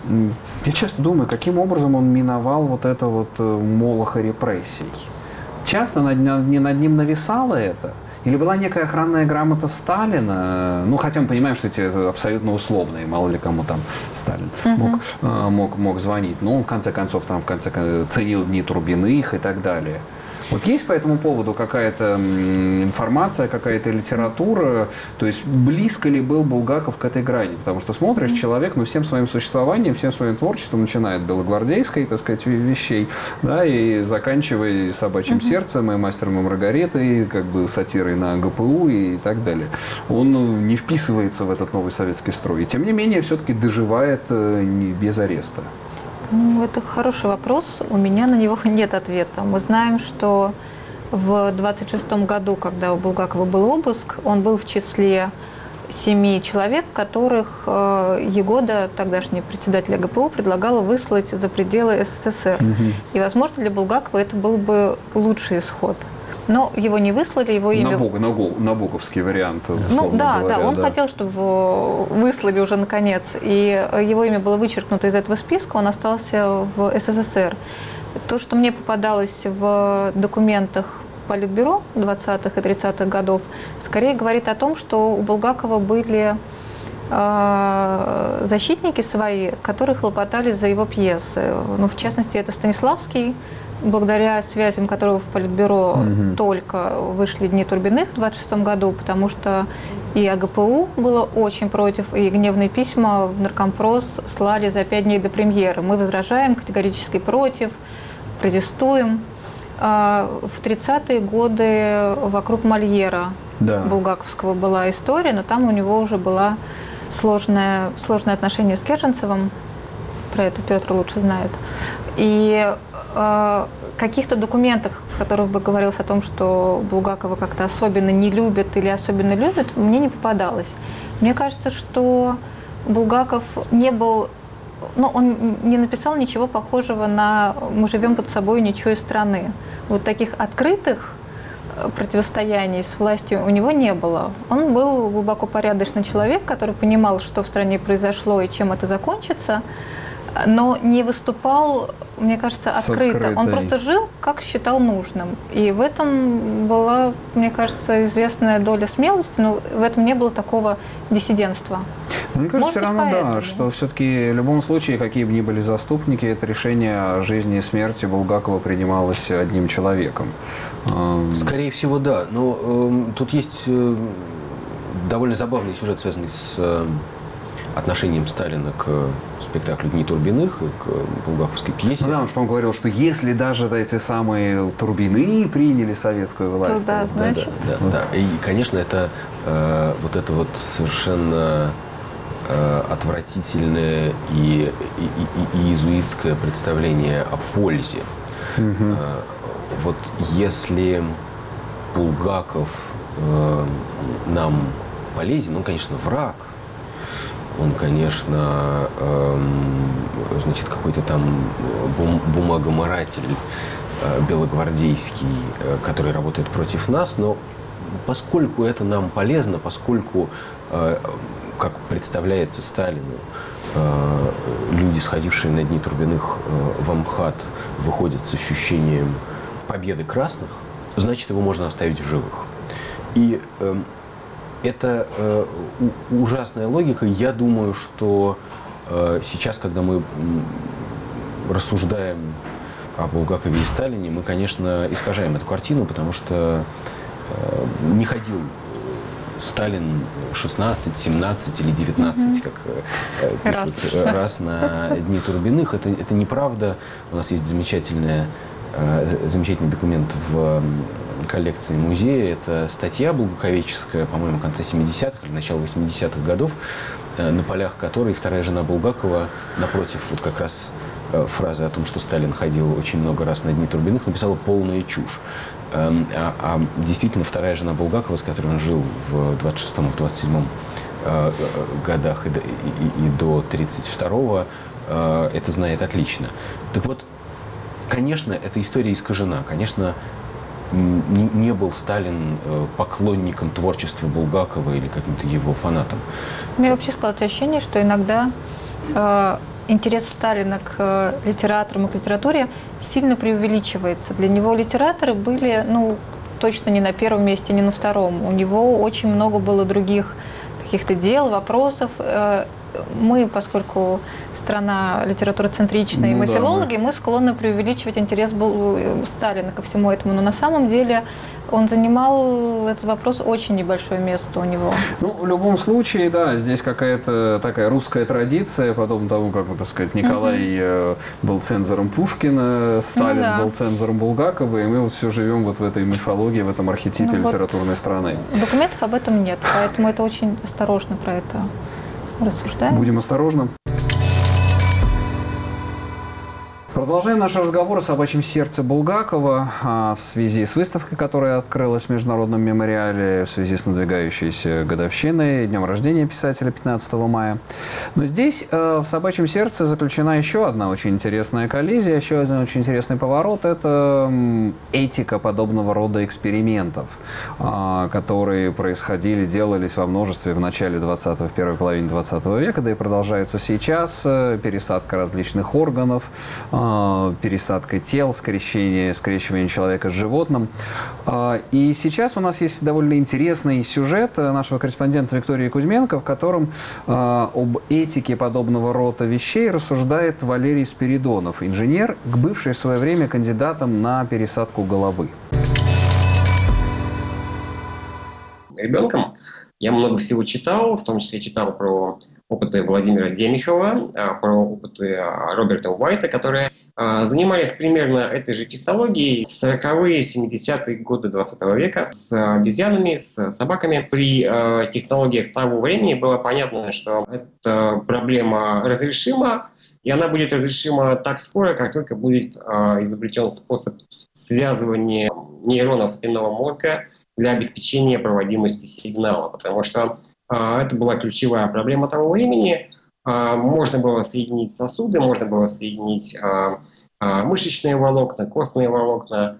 я часто думаю, каким образом он миновал вот это вот молоха репрессий. Часто над, не над ним нависало это? Или была некая охранная грамота Сталина? Ну, хотя мы понимаем, что эти абсолютно условные, мало ли кому там Сталин uh-huh. мог, мог, мог звонить. Но он, в конце концов, там, в конце концов, ценил дни Турбиных и так далее. Вот есть по этому поводу какая-то информация, какая-то литература? То есть близко ли был Булгаков к этой грани? Потому что смотришь, человек, ну, всем своим существованием, всем своим творчеством, начиная от белогвардейской, так сказать, вещей, да, и заканчивая «Собачьим uh-huh. сердцем», и «Мастером и Маргаритой», и как бы сатирой на ГПУ и так далее. Он не вписывается в этот новый советский строй. И тем не менее, все-таки доживает без ареста. Ну, это хороший вопрос. У меня на него нет ответа. Мы знаем, что в двадцать шестом году, когда у Булгакова был обыск, он был в числе семи человек, которых э, Егода, тогдашний председатель ГПУ, предлагала выслать за пределы СССР. Угу. И, возможно, для Булгакова это был бы лучший исход. Но его не выслали, его имя... На, Бог, на, Гол, на боговский вариант, ну, да, говоря, да, он да. хотел, чтобы выслали уже наконец. И его имя было вычеркнуто из этого списка, он остался в СССР. То, что мне попадалось в документах Политбюро двадцатых и тридцатых годов, скорее говорит о том, что у Булгакова были э, защитники свои, которые хлопотали за его пьесы. Ну, в частности, это Станиславский, благодаря связям которого в Политбюро mm-hmm. только вышли «Дни Турбиных» в двадцать шестом году, потому что и АГПУ было очень против, и гневные письма в Наркомпрос слали за пять дней до премьеры. Мы возражаем, категорически против, протестуем. В тридцатые годы вокруг Мольера да. булгаковского была история, но там у него уже была сложное, сложное отношение с Керженцевым. про это Петр лучше знает. И э, каких-то документах, в которых бы говорилось о том, что Булгакова как-то особенно не любят или особенно любят, мне не попадалось. Мне кажется, что Булгаков не был... Ну, он не написал ничего похожего на «Мы живем под собой, ничего из страны». Вот таких открытых противостояний с властью у него не было. Он был глубоко порядочный человек, который понимал, что в стране произошло и чем это закончится, но не выступал, мне кажется, открыто. Он просто жил, как считал нужным. И в этом была, мне кажется, известная доля смелости, но в этом не было такого диссидентства. Мне кажется, Может все равно, поэтому. да, что все-таки в любом случае, какие бы ни были заступники, это решение о жизни и смерти Булгакова принималось одним человеком. Скорее всего, да. Но э, тут есть э, довольно забавный сюжет, связанный с э, отношением Сталина к спектаклю «Дни Турбиных», к булгаковской пьесе. Ну да, он же, по-моему, говорил, что если даже эти самые Турбины приняли советскую власть... То да, значит. Да, да, да. И, конечно, это э, вот это вот совершенно э, отвратительное и, и, и, и иезуитское представление о пользе. Угу. Э, вот если Булгаков э, нам полезен, он, конечно, враг, он, конечно, эм, значит, какой-то там бум- бумагоморатель э, белогвардейский, э, который работает против нас, но поскольку это нам полезно, поскольку, э, как представляется Сталину, э, люди, сходившие на Дни Турбиных э, в Амхат, выходят с ощущением победы красных, значит, его можно оставить в живых. И э, это э, у, ужасная логика. Я думаю, что э, сейчас, когда мы рассуждаем о Булгакове и Сталине, мы, конечно, искажаем эту картину, потому что э, не ходил Сталин шестнадцать, семнадцать или девятнадцать, mm-hmm. как э, пишут, раз. раз на Дни Турбиных. Это, это неправда. У нас есть замечательная, э, замечательный документ в коллекции музея. Это статья булгаковеческая, по-моему, конца семидесятых или начала восьмидесятых годов, на полях которой вторая жена Булгакова, напротив вот как раз фразы о том, что Сталин ходил очень много раз на Дни Турбиных, написала полную чушь. А, а действительно, вторая жена Булгакова, с которой он жил в двадцать шестом - двадцать седьмом годах и до, и, и до тридцать второго, это знает отлично. Так вот, конечно, эта история искажена. Конечно, Не, не был Сталин поклонником творчества Булгакова или каким-то его фанатом. У меня вообще складывается ощущение, что иногда э, интерес Сталина к э, литераторам и к литературе сильно преувеличивается. Для него литераторы были, ну, точно не на первом месте, не на втором. У него очень много было других каких-то дел, вопросов. Э, Мы, поскольку страна литературоцентричная, ну, и мы да, филологи, мы... мы склонны преувеличивать интерес Сталина ко всему этому. Но на самом деле он занимал этот вопрос очень небольшое место у него. Ну, в любом случае, да, здесь какая-то такая русская традиция, подобно тому, как, вот, так сказать, Николай uh-huh. был цензором Пушкина, Сталин ну, да. был цензором Булгакова, и мы вот все живем вот в этой мифологии, в этом архетипе ну, литературной вот страны. Документов об этом нет, поэтому это очень осторожно про это рассуждаем. Будем осторожны. Продолжаем наш разговор о собачьем сердце Булгакова в связи с выставкой, которая открылась в Международном мемориале, в связи с надвигающейся годовщиной, днем рождения писателя пятнадцатого мая. Но здесь в собачьем сердце заключена еще одна очень интересная коллизия, еще один очень интересный поворот. Это этика подобного рода экспериментов, которые происходили, делались во множестве в начале двадцатого, в первой половине двадцатого века, да и продолжаются сейчас. Пересадка различных органов, пересадка тел, скрещение, скрещивание человека с животным. И сейчас у нас есть довольно интересный сюжет нашего корреспондента Виктории Кузьменко, в котором об этике подобного рода вещей рассуждает Валерий Спиридонов, инженер, бывший в свое время кандидатом на пересадку головы. Ребенком я много всего читал, в том числе читал про опыты Владимира Демихова, про опыты Роберта Уайта, которые занимались примерно этой же технологией в сороковые, семидесятые годы двадцатого века с обезьянами, с собаками. При технологиях того времени было понятно, что эта проблема разрешима, и она будет разрешима так скоро, как только будет изобретен способ связывания нейронов спинного мозга для обеспечения проводимости сигнала, потому что это была ключевая проблема того времени. Можно было соединить сосуды, можно было соединить мышечные волокна, костные волокна,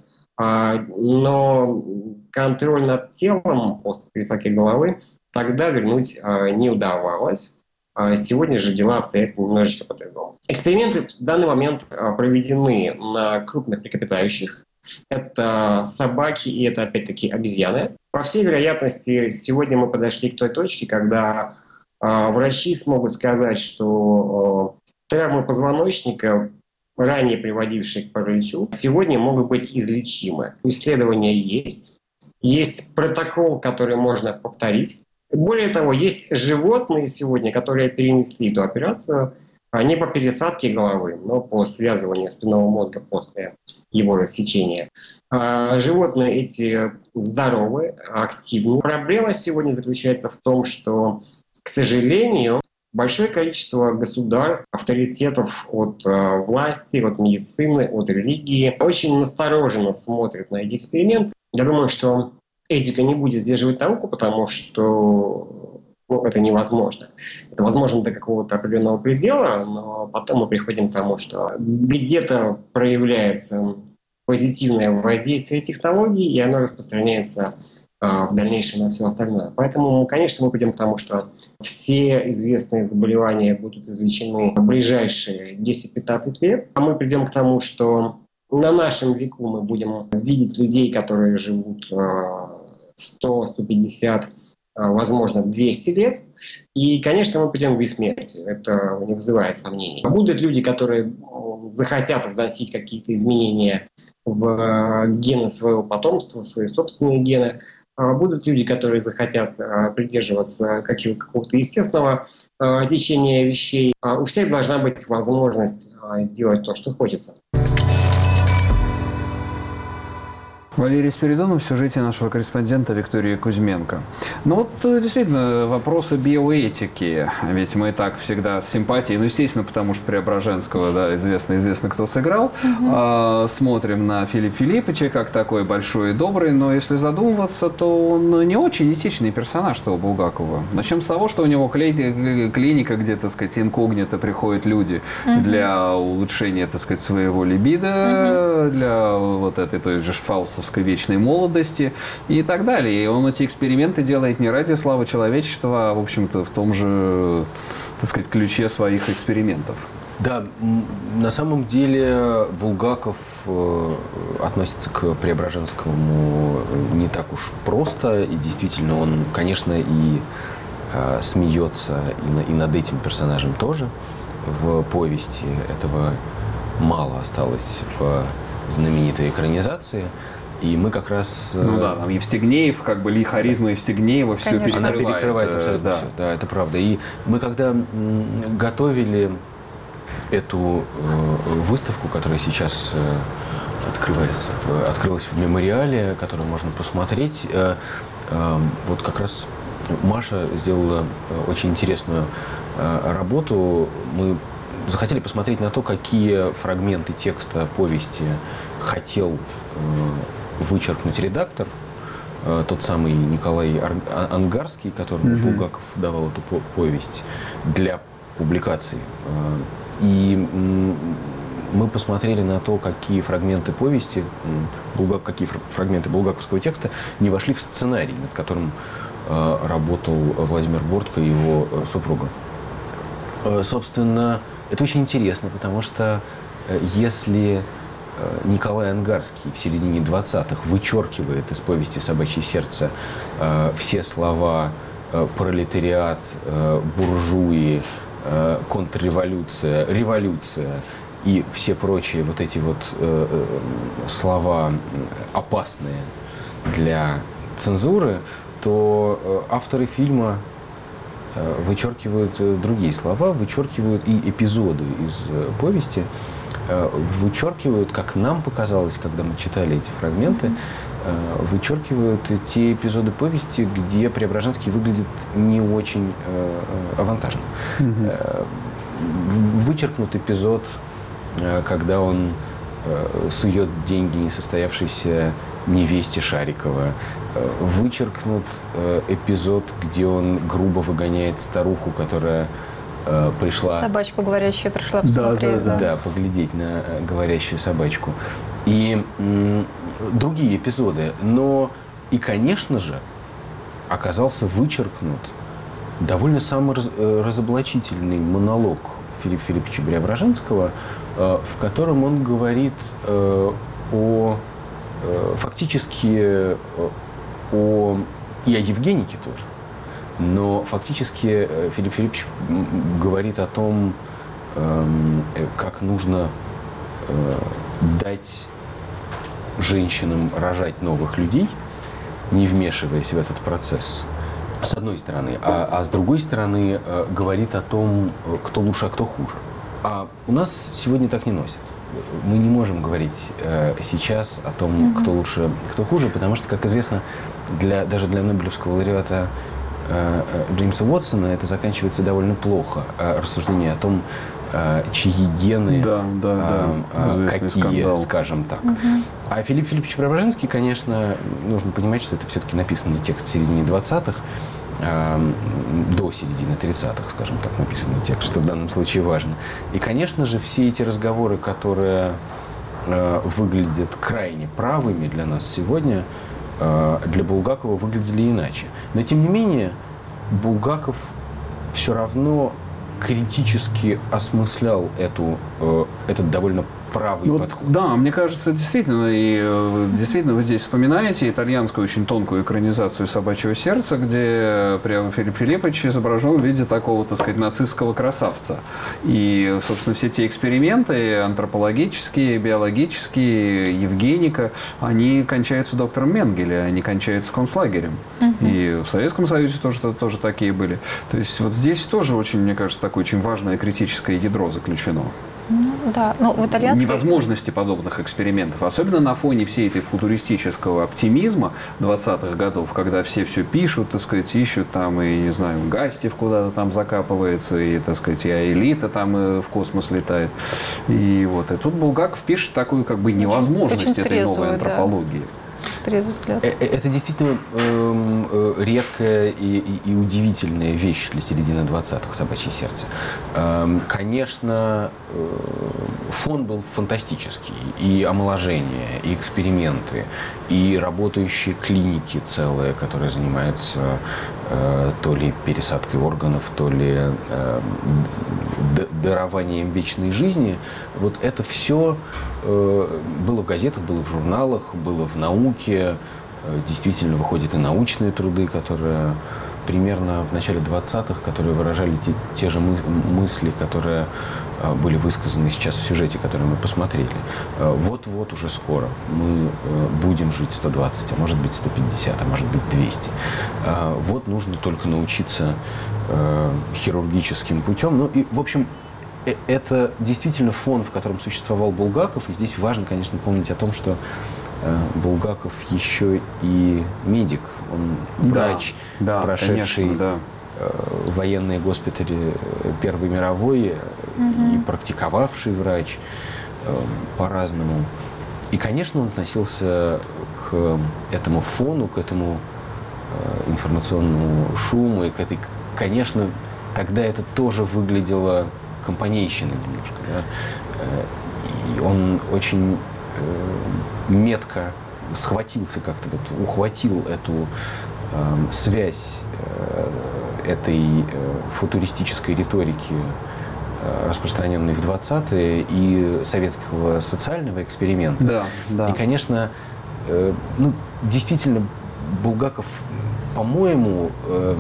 но контроль над телом после пересадки головы тогда вернуть не удавалось. Сегодня же дела обстоят немножечко по-другому. Эксперименты в данный момент проведены на крупных млекопитающих. Это собаки и это опять-таки обезьяны. По всей вероятности, сегодня мы подошли к той точке, когда э, врачи смогут сказать, что э, травмы позвоночника, ранее приводившие к параличу, сегодня могут быть излечимы. Исследования есть, есть протокол, который можно повторить. Более того, есть животные сегодня, которые перенесли эту операцию не по пересадке головы, но по связыванию спинного мозга после его рассечения. Животные эти здоровы, активны. Проблема сегодня заключается в том, что, к сожалению, большое количество государств, авторитетов от власти, от медицины, от религии очень настороженно смотрят на эти эксперименты. Я думаю, что этика не будет сдерживать науку, потому что ну, это невозможно. Это возможно до какого-то определенного предела, но потом мы приходим к тому, что где-то проявляется позитивное воздействие технологий, и оно распространяется а, в дальнейшем на все остальное. Поэтому, конечно, мы придем к тому, что все известные заболевания будут излечены в ближайшие десять-пятнадцать лет, а мы придем к тому, что на нашем веку мы будем видеть людей, которые живут сто - сто пятьдесят, возможно, двести лет. И, конечно, мы придем к бессмертию. Это не вызывает сомнений. Будут люди, которые захотят вносить какие-то изменения в гены своего потомства, в свои собственные гены. Будут люди, которые захотят придерживаться какого-то естественного течения вещей. У всех должна быть возможность делать то, что хочется. Валерий Спиридонов в сюжете нашего корреспондента Виктории Кузьменко. Ну вот действительно вопросы биоэтики, ведь мы так всегда с симпатией, ну естественно, потому что Преображенского, да, известно, известно, кто сыграл, угу. а, смотрим на Филиппа Филипповича как такой большой и добрый, но если задумываться, то он не очень этичный персонаж того Булгакова. Начнем с того, что у него клиника, где, так сказать, инкогнито приходят люди угу. для улучшения, так сказать, своего либидо, угу. для вот этой той же фаустовской вечной молодости и так далее. И он эти эксперименты делает не ради славы человечества, а, в общем-то, в том же, так сказать, ключе своих экспериментов. Да, на самом деле Булгаков относится к Преображенскому не так уж просто. И действительно, он, конечно, и смеется и над этим персонажем тоже. В повести этого мало осталось в знаменитой экранизации. И мы как раз... Ну да, там Евстигнеев, как бы харизма Евстигнеева все перекрывает. Она перекрывает абсолютно да. все. Да, это правда. И мы когда готовили эту выставку, которая сейчас открывается, открылась в мемориале, которую можно посмотреть, вот как раз Маша сделала очень интересную работу. Мы захотели посмотреть на то, какие фрагменты текста повести хотел вычеркнуть редактор, тот самый Николай Ангарский, которому mm-hmm. Булгаков давал эту повесть для публикации. И мы посмотрели на то, какие фрагменты повести, какие фрагменты булгаковского текста не вошли в сценарий, над которым работал Владимир Бортко и его супруга. Собственно, это очень интересно, потому что если Николай Ангарский в середине двадцатых вычеркивает из повести «Собачье сердце» э, все слова э, пролетариат, э, буржуи, э, контрреволюция, революция и все прочие вот эти вот э, э, слова опасные для цензуры, то э, авторы фильма вычеркивают другие слова, вычеркивают и эпизоды из повести, вычеркивают, как нам показалось, когда мы читали эти фрагменты, вычеркивают те эпизоды повести, где Преображенский выглядит не очень авантажно. Mm-hmm. Вычеркнут эпизод, когда он сует деньги несостоявшейся невесте Шарикова. Вычеркнут эпизод, где он грубо выгоняет старуху, которая пришла... Собачку говорящую пришла посмотреть. Да, да, да. Да, поглядеть на говорящую собачку. И м, другие эпизоды. Но и, конечно же, оказался вычеркнут довольно саморазоблачительный монолог Филиппа Филипповича Преображенского, в котором он говорит о фактически о, и о Евгенике тоже. Но фактически Филипп Филиппович говорит о том, как нужно дать женщинам рожать новых людей, не вмешиваясь в этот процесс, с одной стороны. А, а с другой стороны, говорит о том, кто лучше, а кто хуже. А у нас сегодня так не носят. Мы не можем говорить э, сейчас о том, mm-hmm. кто лучше, кто хуже, потому что, как известно, для, даже для Нобелевского лауреата э, Джеймса Уотсона это заканчивается довольно плохо. Э, рассуждение о том, э, чьи гены, да, да, э, да. какие, скандал. Скажем так. Mm-hmm. А Филипп Филиппович Преображенский, конечно, нужно понимать, что это все-таки написанный текст в середине двадцатых, до середины тридцатых, скажем так, написанный текст, что в данном случае важно. И, конечно же, все эти разговоры, которые э, выглядят крайне правыми для нас сегодня, э, для Булгакова выглядели иначе. Но, тем не менее, Булгаков все равно критически осмыслял эту, э, этот довольно правый вот, подход. Да, мне кажется, действительно, и действительно вы здесь вспоминаете итальянскую очень тонкую экранизацию «Собачьего сердца», где прямо Филипп Филиппович изображен в виде такого, так сказать, нацистского красавца. И, собственно, все те эксперименты антропологические, биологические, Евгеника, они кончаются доктором Менгеле, они кончаются концлагерем. Угу. И в Советском Союзе тоже, тоже такие были. То есть вот здесь тоже очень, мне кажется, такое очень важное критическое ядро заключено. Ну, да. Ну, в итальянской... Невозможности подобных экспериментов, особенно на фоне всей этой футуристического оптимизма двадцатых годов, когда все все пишут, так сказать, ищут там, и, не знаю, Гастев куда-то там закапывается, и, так сказать, и Аэлита там в космос летает. И вот, и тут Булгаков пишет такую, как бы, невозможность очень, очень этой трезвую, новой антропологии. Да. Это действительно э, редкая и, и, и удивительная вещь для середины двадцатых, «Собачье сердце». Э, конечно, э, фон был фантастический. И омоложение, и эксперименты, и работающие клиники целые, которые занимаются э, то ли пересадкой органов, то ли э, дарованием вечной жизни. Вот это все было в газетах, было в журналах, было в науке. Действительно, выходят и научные труды, которые примерно в начале двадцатых, которые выражали те, те же мы, мысли, которые были высказаны сейчас в сюжете, который мы посмотрели. Вот-вот уже скоро мы будем жить сто двадцать, а может быть сто пятьдесят, а может быть двести. Вот нужно только научиться хирургическим путем. Ну и, в общем, это действительно фон, в котором существовал Булгаков. И здесь важно, конечно, помнить о том, что э, Булгаков еще и медик. Он врач, да, да, прошедший конечно, да. э, военные госпитали Первой мировой, угу. и практиковавший врач э, по-разному. И, конечно, он относился к этому фону, к этому э, информационному шуму. И к этой, конечно, тогда это тоже выглядело компанейщина немножко, да? И он очень э, метко схватился как-то, вот, ухватил эту э, связь э, этой э, футуристической риторики, э, распространенной в двадцатые, и советского социального эксперимента. Да, да. И, конечно, э, ну, действительно, Булгаков, по-моему, э,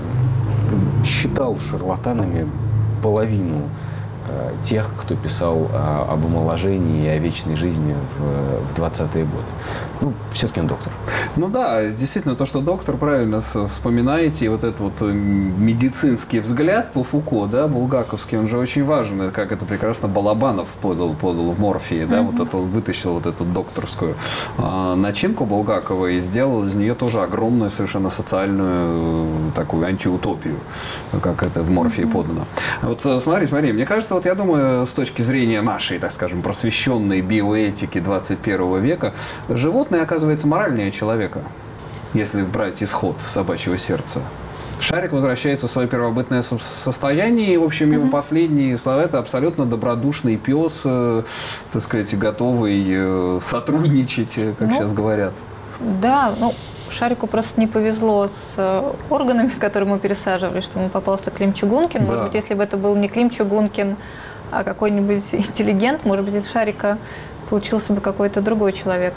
считал шарлатанами половину э, тех, кто писал о, об омоложении и о вечной жизни в, в двадцатые годы. Ну, все-таки он доктор. Ну да, действительно, то, что доктор, правильно вспоминаете, и вот этот вот медицинский взгляд по Фуко, да, булгаковский, он же очень важен, как это прекрасно Балабанов подал, подал в «Морфии», да, mm-hmm. вот это он вытащил вот эту докторскую а, начинку Булгакова и сделал из нее тоже огромную совершенно социальную такую антиутопию, как это в «Морфии» mm-hmm. подано. Вот смотри, смотри, мне кажется, вот я думаю, с точки зрения нашей, так скажем, просвещенной биоэтики двадцать первого века, животное оказывается моральнее человека, если брать исход собачьего сердца. Шарик возвращается в свое первобытное состояние, и, в общем, его mm-hmm. последние слова – это абсолютно добродушный пес, э, так сказать, готовый э, сотрудничать, как ну, сейчас говорят. Да, ну, Шарику просто не повезло с органами, которые ему пересаживали, что ему попался Клим Чугункин. Да. Может быть, если бы это был не Клим Чугункин, а какой-нибудь интеллигент, может быть, из Шарика получился бы какой-то другой человек.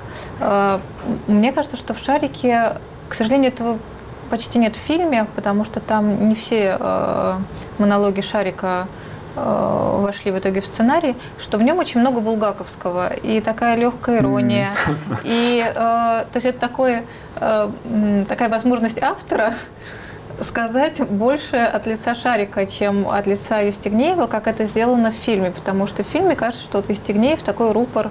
Мне кажется, что в «Шарике», к сожалению, этого почти нет в фильме, потому что там не все монологи Шарика вошли в итоге в сценарий, что в нем очень много булгаковского, и такая легкая ирония. Mm. И, то есть это такой, такая возможность автора сказать больше от лица Шарика, чем от лица Евстигнеева, как это сделано в фильме, потому что в фильме кажется, что вот Евстигнеев такой рупор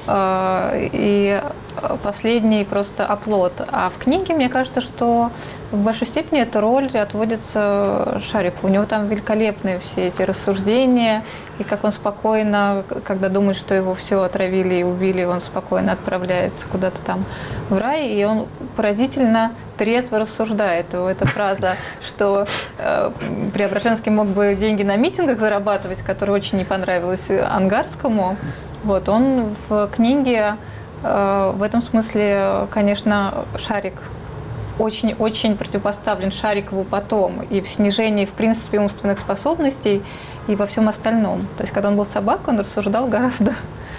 э, и последний просто оплот. А в книге, мне кажется, что в большой степени эта роль отводится Шарику. У него там великолепные все эти рассуждения, и как он спокойно, когда думает, что его все отравили и убили, он спокойно отправляется куда-то там в рай, и он поразительно трезво рассуждает. Эта фраза, что э, Преображенский мог бы деньги на митингах зарабатывать, которая очень не понравилась Ангарскому. Вот, он в книге э, в этом смысле, конечно, Шарик очень-очень противопоставлен Шарикову потом и в снижении, в принципе, умственных способностей и во всем остальном. То есть, когда он был собакой, он рассуждал гораздо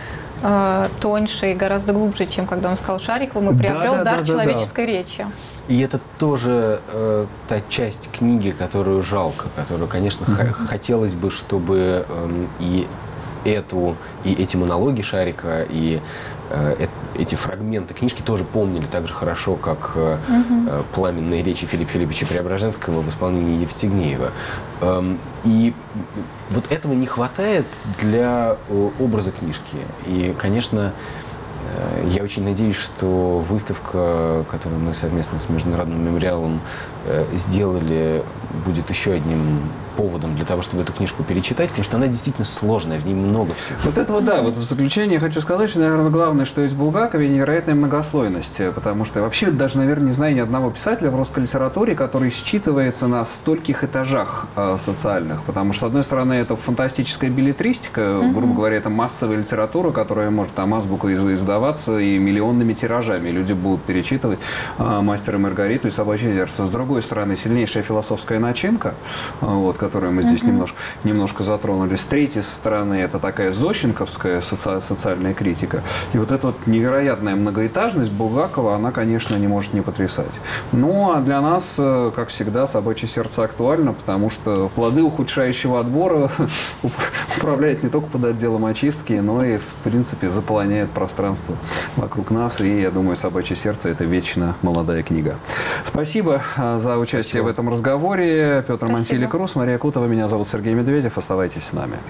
э, тоньше и гораздо глубже, чем когда он стал Шариковым и приобрел да, да, дар да, человеческой да. речи. И это тоже э, та часть книги, которую жалко, которую, конечно, mm-hmm. х- хотелось бы, чтобы э, и эту, и эти монологи Шарика, и э, эти фрагменты книжки тоже помнили так же хорошо, как э, mm-hmm. э, пламенные речи Филиппа Филипповича Преображенского в исполнении Евстигнеева. Эм, и вот этого не хватает для э, образа книжки. И, конечно, я очень надеюсь, что выставка, которую мы совместно с Международным мемориалом сделали, будет еще одним поводом для того, чтобы эту книжку перечитать, потому что она действительно сложная, в ней много всего. Вот это вот, да, вот в заключение хочу сказать, что, наверное, главное, что есть в Булгакове, невероятная многослойность, потому что я вообще даже, наверное, не знаю ни одного писателя в русской литературе, который считывается на стольких этажах э, социальных, потому что, с одной стороны, это фантастическая беллетристика, mm-hmm. грубо говоря, это массовая литература, которая может там азбуку издаваться и миллионными тиражами, люди будут перечитывать э, «Мастера и Маргариту» и «Собачье сердце». С другой стороны, сильнейшая философская начинка, э, вот, которую мы здесь mm-hmm. немножко, немножко затронули. С третьей стороны, это такая зощенковская соци- социальная критика. И вот эта вот невероятная многоэтажность Булгакова, она, конечно, не может не потрясать. Ну, а для нас, как всегда, «Собачье сердце» актуально, потому что плоды ухудшающего отбора управляет не только под отделом очистки, но и, в принципе, заполоняет пространство вокруг нас. И, я думаю, «Собачье сердце» — это вечно молодая книга. Спасибо за участие Спасибо. в этом разговоре. Петр Мантелли-Крус, Мария Кутова. Меня зовут Сергей Медведев. Оставайтесь с нами.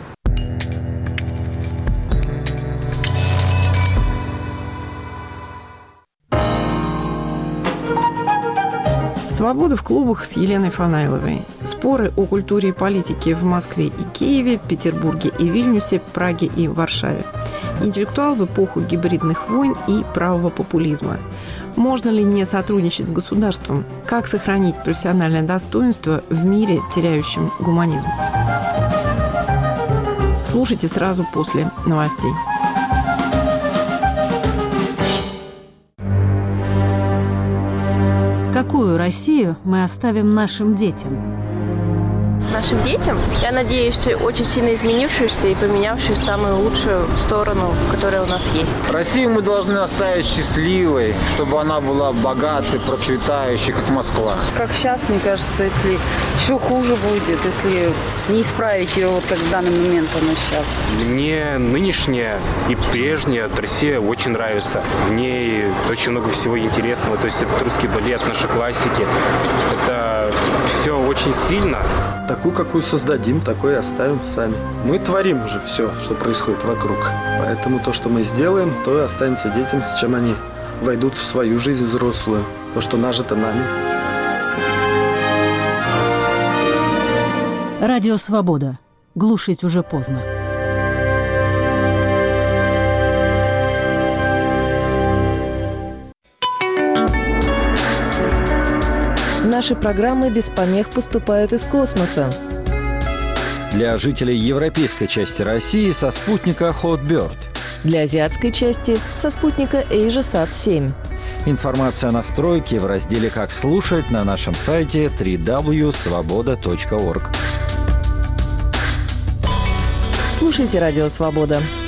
Свобода в клубах с Еленой Фанайловой. Споры о культуре и политике в Москве и Киеве, Петербурге и Вильнюсе, Праге и Варшаве. Интеллектуал в эпоху гибридных войн и правого популизма. Можно ли не сотрудничать с государством? Как сохранить профессиональное достоинство в мире, теряющем гуманизм? Слушайте сразу после новостей. Какую Россию мы оставим нашим детям? нашим детям. Я надеюсь, очень сильно изменившуюся и поменявшую самую лучшую сторону, которая у нас есть. Россию мы должны оставить счастливой, чтобы она была богатой, процветающей, как Москва. Как сейчас, мне кажется, если еще хуже будет, если не исправить ее, вот как в данный момент она сейчас. Мне нынешняя и прежняя Россия очень нравится. В ней очень много всего интересного. То есть это русский балет, наши классики. Это все очень сильно. Такую, какую создадим, такой и оставим сами. Мы творим уже все, что происходит вокруг. Поэтому то, что мы сделаем, то и останется детям, с чем они войдут в свою жизнь взрослую. То, что нажито нами. Радио «Свобода». Глушить уже поздно. Наши программы без помех поступают из космоса. Для жителей европейской части России со спутника Hotbird. Для азиатской части со спутника AsiaSat семь. Информация о настройке в разделе «Как слушать» на нашем сайте дабл ю дабл ю дабл ю точка свобода точка орг. Слушайте «Радио Свобода».